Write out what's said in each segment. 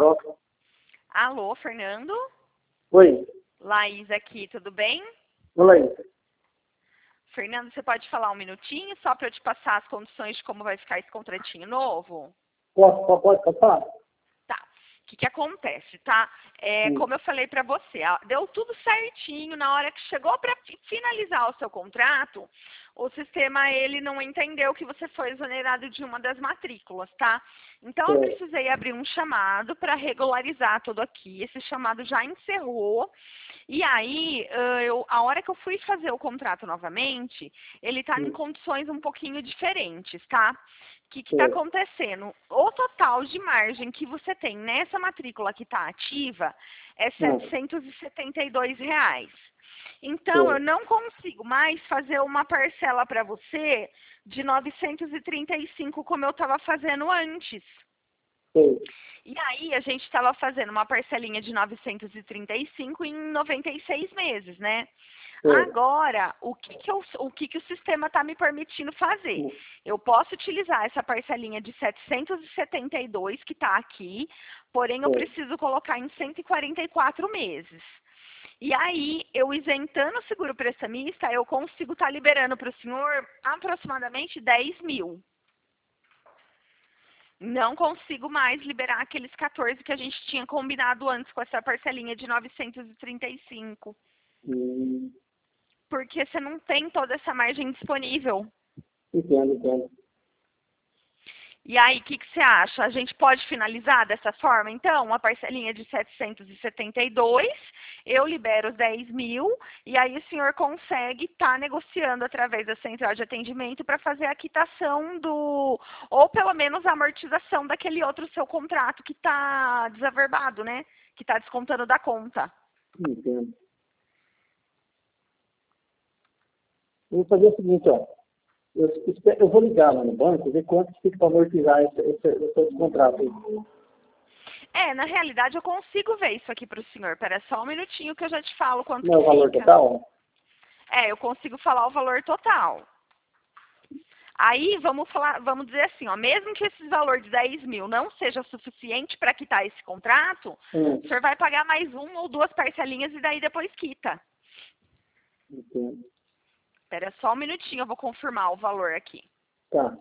troca. Alô, Fernando? Oi. Laís aqui, tudo bem? Olá aí. Fernando, você pode falar um minutinho só para eu te passar as condições de como vai ficar esse contratinho novo? Pode falar? Tá. O que acontece, tá? Como eu falei para você, deu tudo certinho na hora que chegou para finalizar o seu contrato, o sistema ele não entendeu que você foi exonerado de uma das matrículas, tá? Então eu precisei abrir um chamado para regularizar tudo aqui. Esse chamado já encerrou. E aí, a hora que eu fui fazer o contrato novamente, ele está em condições um pouquinho diferentes, tá? O que está acontecendo? O total de margem que você tem nessa matrícula que está ativa é R$ 772. Então, eu não consigo mais fazer uma parcela para você de 935 como eu estava fazendo antes. E aí, a gente estava fazendo uma parcelinha de 935 em 96 meses, né? Agora, o que o sistema está me permitindo fazer? Eu posso utilizar essa parcelinha de 772 que está aqui, porém eu preciso colocar em 144 meses. E aí, eu isentando o seguro prestamista, eu consigo estar liberando para o senhor aproximadamente 10 mil. Não consigo mais liberar aqueles 14 que a gente tinha combinado antes com essa parcelinha de 935. Porque você não tem toda essa margem disponível. Entendo. E aí, o que você acha? A gente pode finalizar dessa forma? Então, uma parcelinha de 772, eu libero os 10 mil, e aí o senhor consegue estar negociando através da central de atendimento para fazer a quitação ou pelo menos a amortização daquele outro seu contrato que está desaverbado, né? Que está descontando da conta. Entendo. Eu vou fazer o seguinte, ó. Eu vou ligar lá no banco e ver quanto fica para amortizar esse contrato aí. Na realidade, eu consigo ver isso aqui para o senhor. Espera só um minutinho que eu já te falo quanto Não é o valor fica. total? Eu consigo falar o valor total. Aí, vamos dizer assim, ó, mesmo que esse valor de 10 mil não seja suficiente para quitar esse contrato, o senhor vai pagar mais uma ou duas parcelinhas e daí depois quita. Entendo. Espera só um minutinho, eu vou confirmar o valor aqui. Tá.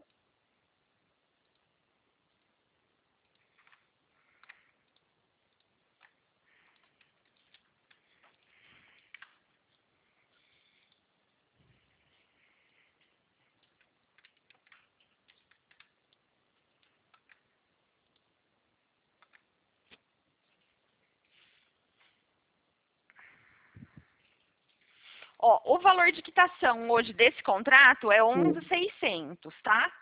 Ó, o valor de quitação hoje desse contrato é 11.600, tá?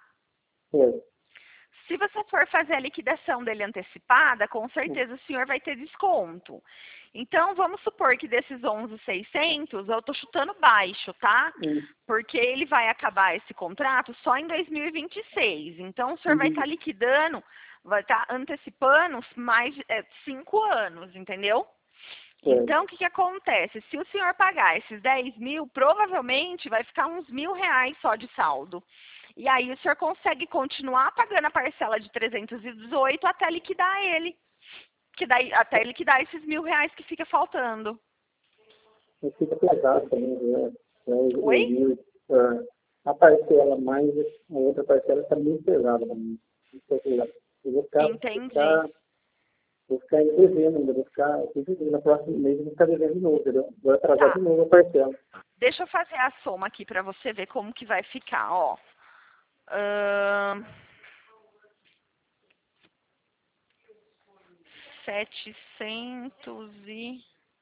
Se você for fazer a liquidação dele antecipada, com certeza o senhor vai ter desconto. Então, vamos supor que desses 11.600, eu estou chutando baixo, tá? Porque ele vai acabar esse contrato só em 2026. Então, o senhor vai estar liquidando, vai estar antecipando mais 5 anos, entendeu? Então, o que acontece? Se o senhor pagar esses 10 mil, provavelmente vai ficar uns R$ 1.000 só de saldo. E aí o senhor consegue continuar pagando a parcela de 318 até liquidar ele. Que daí, até liquidar esses R$ 1.000 que fica faltando. Mas fica pesado também, né? Oi? A parcela mais a outra parcela está muito pesada para mim. Eu vou ficar, Entendi. vou ficar devendo ainda, no próximo mês eu vou ficar devendo de novo, entendeu? Vou atrasar de novo a parcela. Deixa eu fazer a soma aqui para você ver como que vai ficar, ó. 700 e...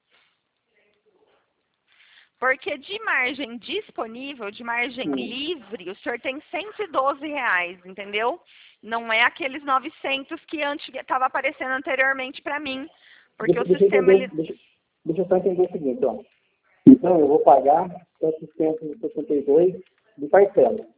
Porque de margem disponível, de margem livre, o senhor tem R$ 112, entendeu? Não é aqueles 900 que estava aparecendo anteriormente para mim. Porque o sistema... Deixa eu só entender o seguinte, ó. Então, eu vou pagar 762 de parcela.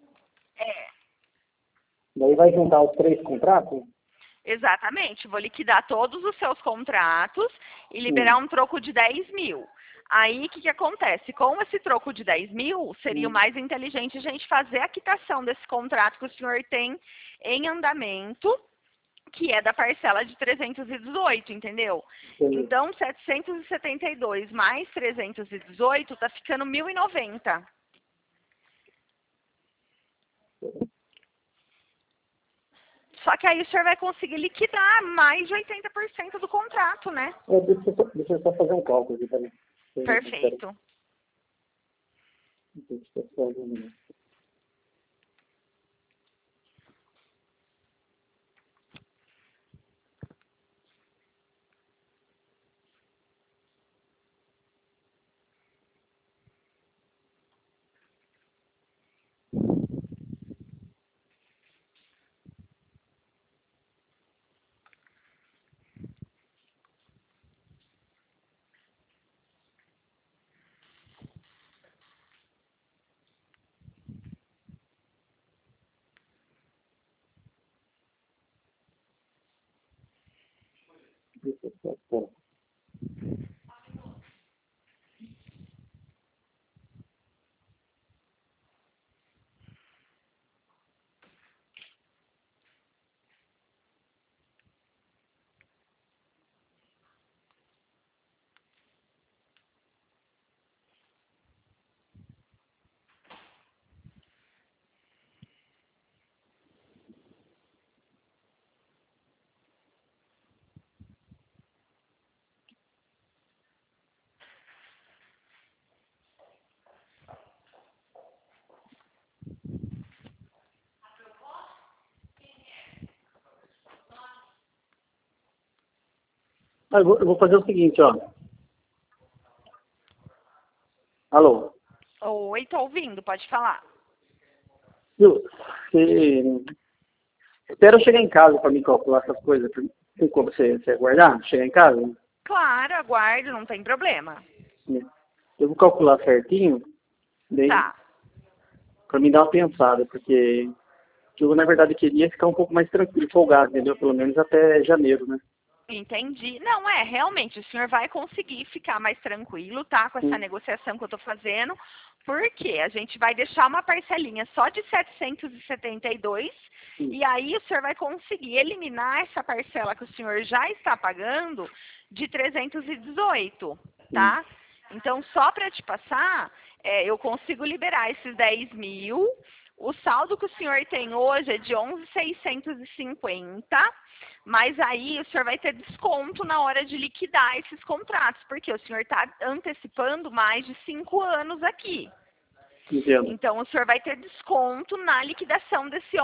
Daí vai juntar os 3 contratos? Exatamente. Vou liquidar todos os seus contratos e liberar um troco de 10 mil. Aí, o que acontece? Com esse troco de 10 mil, seria o mais inteligente a gente fazer a quitação desse contrato que o senhor tem em andamento que é da parcela de 318, entendeu? Entendi. Então, 772 mais 318 tá ficando 1.090. Só que aí o senhor vai conseguir liquidar mais de 80% do contrato, né? Deixa eu só fazer um cálculo aqui também. Perfeito. Deixa eu só ver um minuto. Deixa eu só pôr. Eu vou fazer o seguinte, ó. Alô? Oi, tô ouvindo, pode falar. Viu? Espera eu chegar em casa para me calcular essas coisas. Tem como você aguardar? Chegar em casa? Claro, aguardo, não tem problema. Eu vou calcular certinho, daí, Tá. para me dar uma pensada, porque eu, na verdade, queria ficar um pouco mais tranquilo, folgado, entendeu? Pelo menos até janeiro, né? Entendi. Não, realmente, o senhor vai conseguir ficar mais tranquilo, tá? Com essa negociação que eu tô fazendo, porque a gente vai deixar uma parcelinha só de 772 e aí o senhor vai conseguir eliminar essa parcela que o senhor já está pagando de 318, tá? Então, só para te passar, eu consigo liberar esses 10 mil. O saldo que o senhor tem hoje é de 11.650, mas aí o senhor vai ter desconto na hora de liquidar esses contratos, porque o senhor está antecipando mais de 5 anos aqui. Entendo. Então, o senhor vai ter desconto na liquidação desse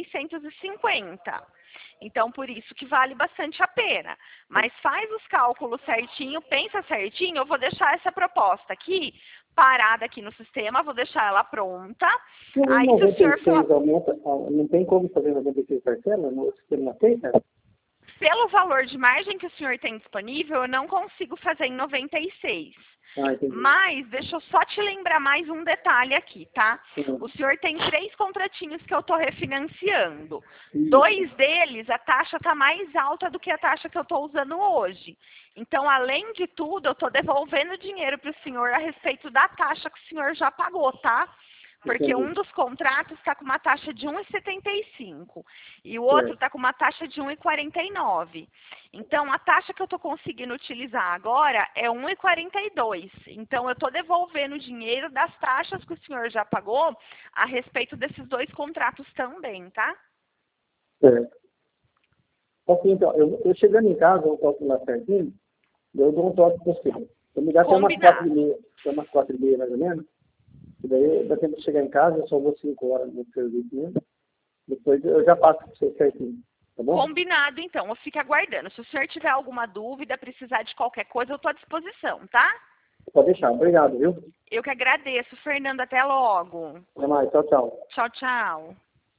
11.650. Então, por isso que vale bastante a pena. Mas faz os cálculos certinho, pensa certinho, eu vou deixar essa proposta aqui, parada aqui no sistema, vou deixar ela pronta. Aí, se o senhor for... aumenta, não tem como fazer 96 parcelas no sistema aceita? Pelo valor de margem que o senhor tem disponível, eu não consigo fazer em 96. Mas, deixa eu só te lembrar mais um detalhe aqui, tá? O senhor tem 3 contratinhos que eu estou refinanciando. 2 deles, a taxa está mais alta do que a taxa que eu estou usando hoje. Então, além de tudo, eu estou devolvendo dinheiro para o senhor a respeito da taxa que o senhor já pagou, tá? Porque um dos contratos está com uma taxa de 1,75 e o outro está com uma taxa de 1,49. Então, a taxa que eu estou conseguindo utilizar agora é 1,42. Então, eu estou devolvendo o dinheiro das taxas que o senhor já pagou a respeito desses 2 contratos também, tá? Certo. Assim, então, eu chegando em casa, eu vou calcular certinho, eu dou um toque para você. Eu me dá até umas 4h30, mais ou menos. E daí dá tempo de chegar em casa, eu só vou 5 horas no serviço mesmo. Depois eu já passo para você certinho, tá bom? Combinado, então. Eu fico aguardando. Se o senhor tiver alguma dúvida, precisar de qualquer coisa, eu estou à disposição, tá? Pode deixar. Obrigado, viu? Eu que agradeço, Fernando. Até logo. Até mais. Tchau, tchau. Tchau, tchau.